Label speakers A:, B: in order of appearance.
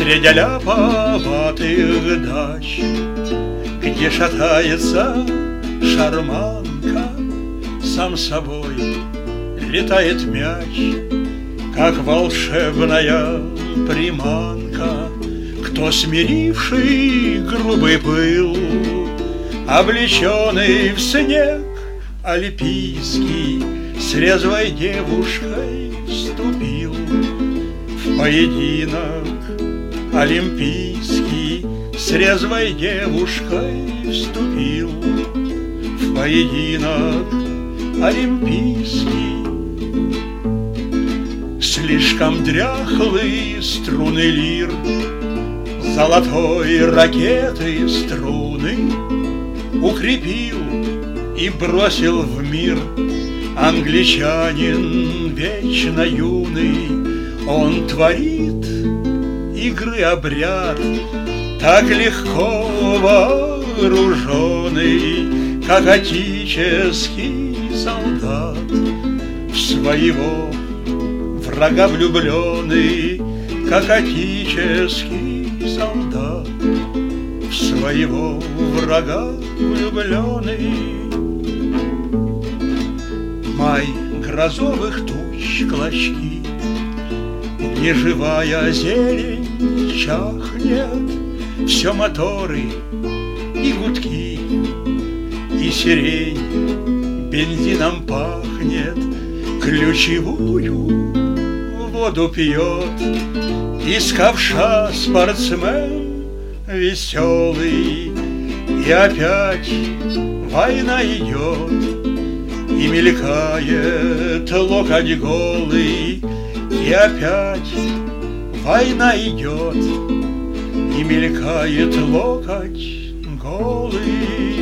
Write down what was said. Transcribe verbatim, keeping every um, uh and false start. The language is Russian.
A: Среди ляповатых дач, где шатается шарманка, сам собой летает мяч, как волшебная приманка. Кто, смиривший грубый пыл, облеченный в снег альпийский, с резвой девушкой вступил в поединок олимпийский, с резвой девушкой вступил в поединок олимпийский. Слишком дряхлые струны лир, золотой ракеты струны укрепил и бросил в мир англичанин вечно юный. Он творит игры обряд, так легко вооруженный, как отеческий солдат, в своего врага влюбленный, как отеческий солдат, в своего врага влюбленный. Май грозовых туч клочки, неживая зелень чахнет, все моторы и гудки, и сирень бензином пахнет. Ключевую воду пьет из ковша спортсмен веселый, и опять война идет, и мелькает локоть голый, и опять война идет, и мелькает локоть голый.